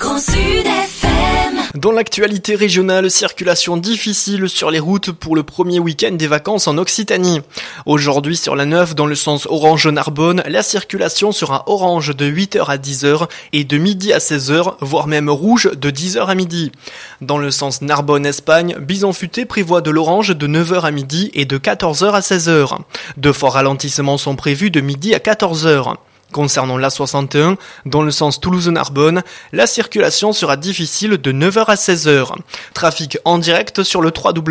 Grand Sud FM. Dans l'actualité régionale, circulation difficile sur les routes pour le premier week-end des vacances en Occitanie. Aujourd'hui sur la 9, dans le sens Orange-Narbonne, la circulation sera orange de 8h à 10h et de midi à 16h, voire même rouge de 10h à midi. Dans le sens Narbonne-Espagne, Bison-Futé prévoit de l'orange de 9h à midi et de 14h à 16h. De forts ralentissements sont prévus de midi à 14h. Concernant l'A61, dans le sens Toulouse-Narbonne, la circulation sera difficile de 9h à 16h. Trafic en direct sur le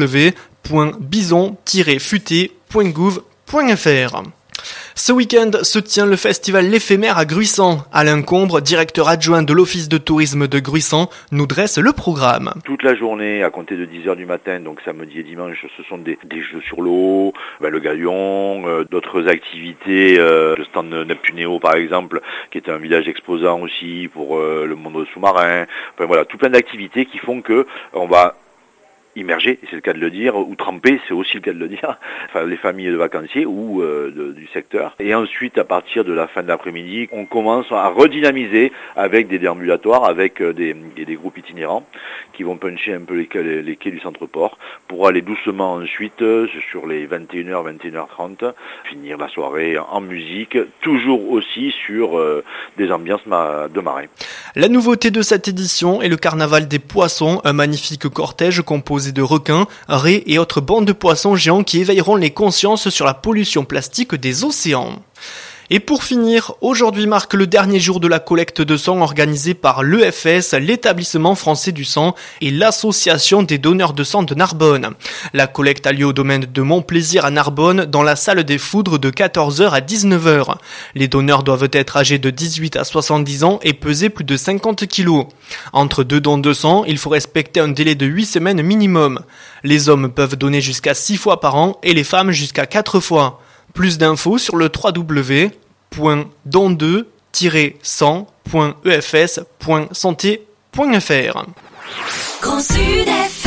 www.bison-futé.gouv.fr. Ce week-end se tient le festival L'Éphémère à Gruissant. Alain Combre, directeur adjoint de l'Office de tourisme de Gruissant, nous dresse le programme. Toute la journée, à compter de 10h du matin, donc samedi et dimanche, ce sont des jeux sur l'eau, le galion, d'autres activités, le stand Neptunéo par exemple, qui est un village exposant aussi pour le monde sous-marin. Enfin voilà, tout plein d'activités qui font que on va immerger, c'est le cas de le dire, ou tremper, c'est aussi le cas de le dire, enfin les familles de vacanciers ou du secteur. Et ensuite, à partir de la fin de l'après-midi, on commence à redynamiser avec des déambulatoires, avec des groupes itinérants qui vont puncher un peu les quais du centre-port pour aller doucement ensuite sur les 21h, 21h30, finir la soirée en musique, toujours aussi sur des ambiances de marée. La nouveauté de cette édition est le carnaval des poissons, un magnifique cortège composé de requins, raies et autres bandes de poissons géants qui éveilleront les consciences sur la pollution plastique des océans. Et pour finir, aujourd'hui marque le dernier jour de la collecte de sang organisée par l'EFS, l'établissement français du sang, et l'association des donneurs de sang de Narbonne. La collecte a lieu au domaine de Montplaisir à Narbonne, dans la salle des Foudres de 14h à 19h. Les donneurs doivent être âgés de 18 à 70 ans et peser plus de 50 kilos. Entre deux dons de sang, il faut respecter un délai de 8 semaines minimum. Les hommes peuvent donner jusqu'à 6 fois par an et les femmes jusqu'à 4 fois. Plus d'infos sur le www.don2-100.efs.santé.fr. Grand Sud FM.